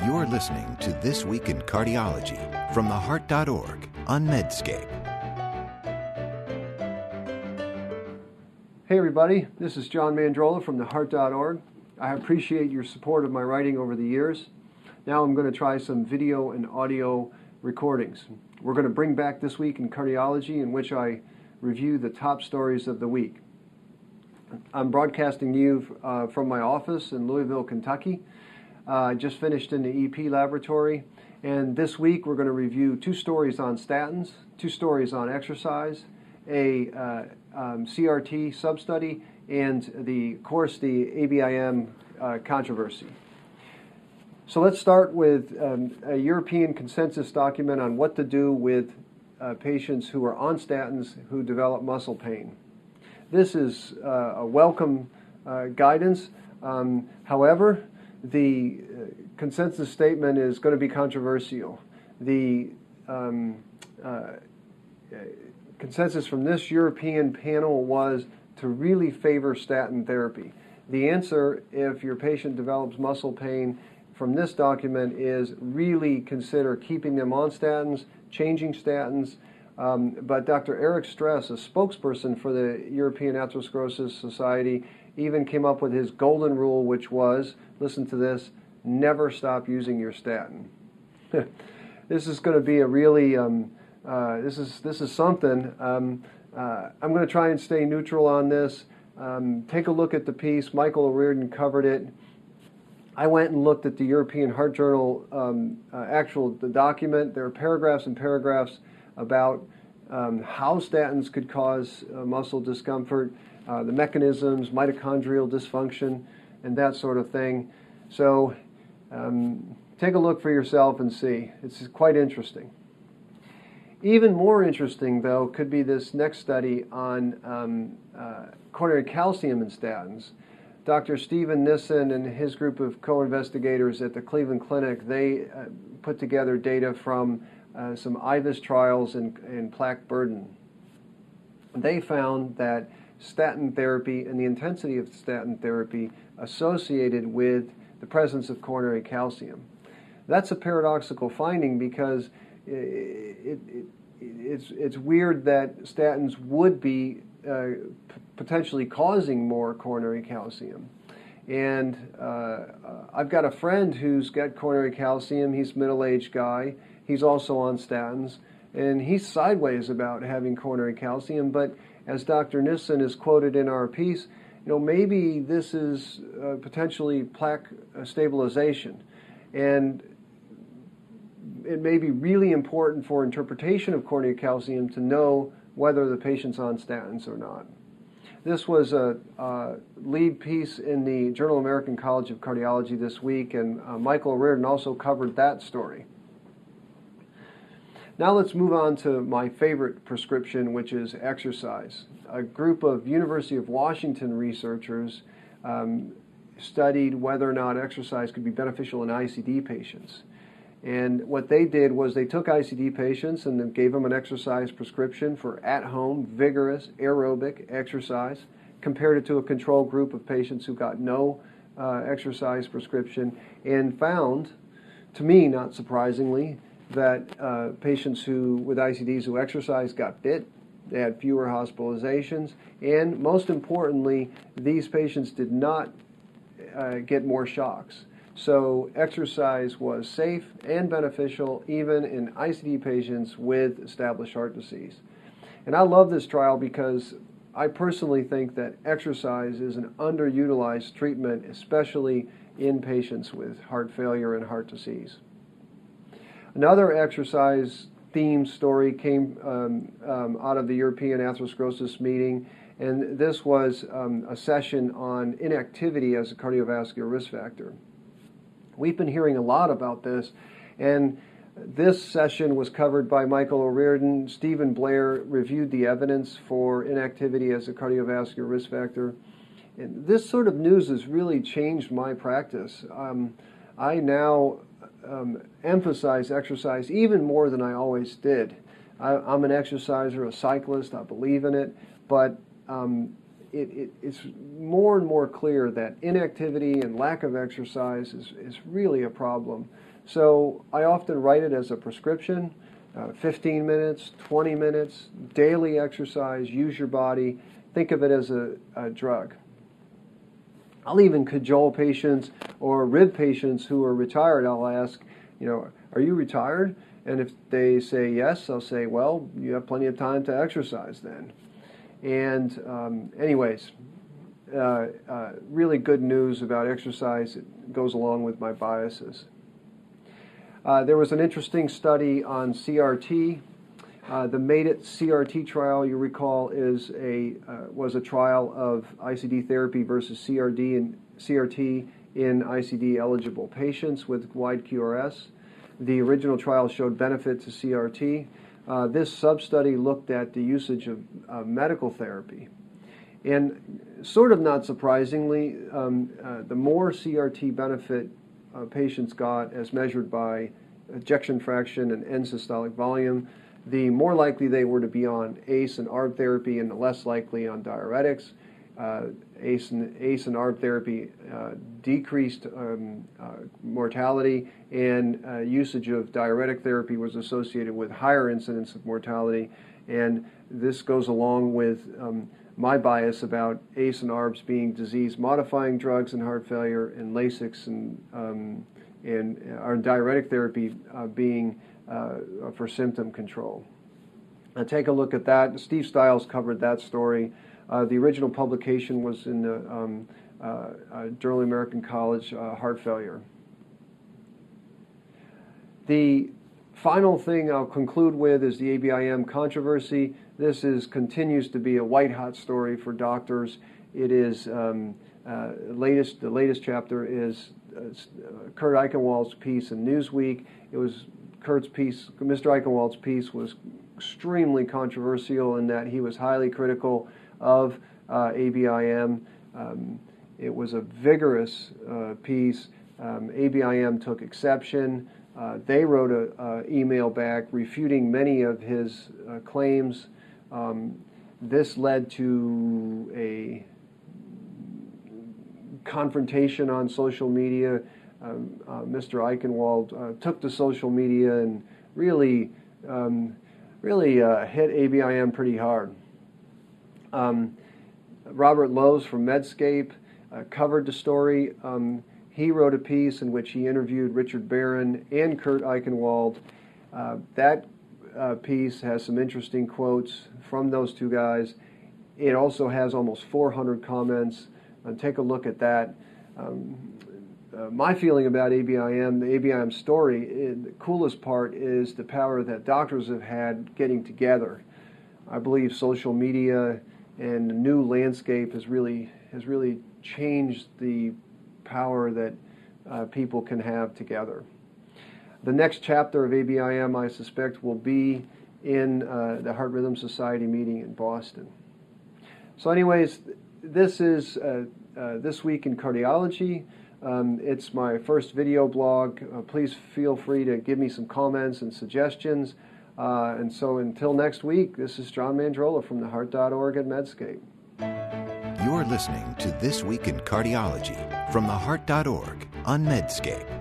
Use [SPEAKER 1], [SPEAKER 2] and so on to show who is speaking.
[SPEAKER 1] You're listening to This Week in Cardiology from theheart.org on Medscape.
[SPEAKER 2] Hey everybody, this is John Mandrola from theheart.org. I appreciate your support of my writing over the years. Now I'm going to try some video and audio recordings. We're going to bring back This Week in Cardiology, in which I review the top stories of the week. I'm broadcasting to you from my office in Louisville, Kentucky. I just finished in the EP laboratory, and this week we're going to review 2 stories on statins, 2 stories on exercise, a CRT sub-study, and the ABIM controversy. So let's start with a European consensus document on what to do with patients who are on statins who develop muscle pain. This is a welcome guidance. However, the consensus statement is going to be controversial. The consensus from this European panel was to really favor statin therapy. The answer, if your patient develops muscle pain, from this document is really consider keeping them on statins, changing statins. But Dr. Eric Stress, a spokesperson for the European Atherosclerosis Society, even came up with his golden rule, which was, listen to this, never stop using your statin. This is going to be a really, this is something. I'm going to try and stay neutral on this. Take a look at the piece. Michael O'Riordan covered it. I went and looked at the European Heart Journal the document. There are paragraphs and paragraphs about how statins could cause muscle discomfort, the mechanisms, mitochondrial dysfunction, and that sort of thing. So take a look for yourself and see. It's quite interesting. Even more interesting, though, could be this next study on coronary calcium and statins. Dr. Stephen Nissen and his group of co-investigators at the Cleveland Clinic, they put together data from some IVUS trials in plaque burden. They found that statin therapy and the intensity of statin therapy associated with the presence of coronary calcium. That's a paradoxical finding because it's weird that statins would be potentially causing more coronary calcium. And I've got a friend who's got coronary calcium. He's a middle-aged guy. He's also on statins, and he's sideways about having coronary calcium. But as Dr. Nissen is quoted in our piece, maybe this is potentially plaque stabilization. And it may be really important for interpretation of coronary calcium to know whether the patient's on statins or not. This was a lead piece in the Journal of American College of Cardiology this week, and Michael O'Riordan also covered that story. Now let's move on to my favorite prescription, which is exercise. A group of University of Washington researchers studied whether or not exercise could be beneficial in ICD patients. And what they did was they took ICD patients and then gave them an exercise prescription for at-home, vigorous, aerobic exercise, compared it to a control group of patients who got no exercise prescription, and found, to me, not surprisingly, that patients with ICDs who exercised got fit, they had fewer hospitalizations, and most importantly, these patients did not get more shocks. So exercise was safe and beneficial even in ICD patients with established heart disease. And I love this trial because I personally think that exercise is an underutilized treatment, especially in patients with heart failure and heart disease. Another exercise theme story came out of the European Atherosclerosis meeting, and this was a session on inactivity as a cardiovascular risk factor. We've been hearing a lot about this, and this session was covered by Michael O'Riordan. Stephen Blair reviewed the evidence for inactivity as a cardiovascular risk factor. And this sort of news has really changed my practice. I now emphasize exercise even more than I always did. I'm an exerciser, a cyclist, I believe in it, but it's more and more clear that inactivity and lack of exercise is really a problem. So I often write it as a prescription, 15 minutes, 20 minutes, daily exercise, use your body. Think of it as a drug. I'll even cajole patients or rib patients who are retired. I'll ask, are you retired? And if they say yes, I'll say, well, you have plenty of time to exercise then. And anyways, really good news about exercise. It goes along with my biases. There was an interesting study on CRT. The Made It CRT trial, you recall, was a trial of ICD therapy versus CRT in ICD-eligible patients with wide QRS. The original trial showed benefit to CRT. This sub-study looked at the usage of medical therapy. And sort of not surprisingly, the more CRT benefit patients got as measured by ejection fraction and end systolic volume, the more likely they were to be on ACE and ARB therapy and the less likely on diuretics. ACE and ARB therapy decreased mortality, and usage of diuretic therapy was associated with higher incidence of mortality. And this goes along with my bias about ACE and ARBs being disease-modifying drugs in heart failure, and Lasix and our diuretic therapy being for symptom control. Take a look at that. Steve Stiles covered that story. The original publication was in the Journal of American College Heart Failure. The final thing I'll conclude with is the ABIM controversy. This continues to be a white-hot story for doctors. It is the latest chapter is Kurt Eichenwald's piece in Newsweek. It was Kurt's piece. Mr. Eichenwald's piece was extremely controversial in that he was highly critical of ABIM. It was a vigorous piece. ABIM took exception. They wrote an email back refuting many of his claims. This led to a confrontation on social media. Mr. Eichenwald took to social media and really hit ABIM pretty hard. Robert Lowe's from Medscape covered the story. He wrote a piece in which he interviewed Richard Barron and Kurt Eichenwald. That piece has some interesting quotes from those two guys. It also has almost 400 comments. Take a look at that. My feeling about ABIM, the ABIM story, the coolest part is the power that doctors have had getting together. I believe social media and the new landscape has really changed the power that people can have together. The next chapter of ABIM, I suspect, will be in the Heart Rhythm Society meeting in Boston. So anyways, this is This Week in Cardiology. It's my first video blog. Please feel free to give me some comments and suggestions. And so until next week, this is John Mandrola from the Heart.org at Medscape.
[SPEAKER 1] You're listening to This Week in Cardiology from the Heart.org on Medscape.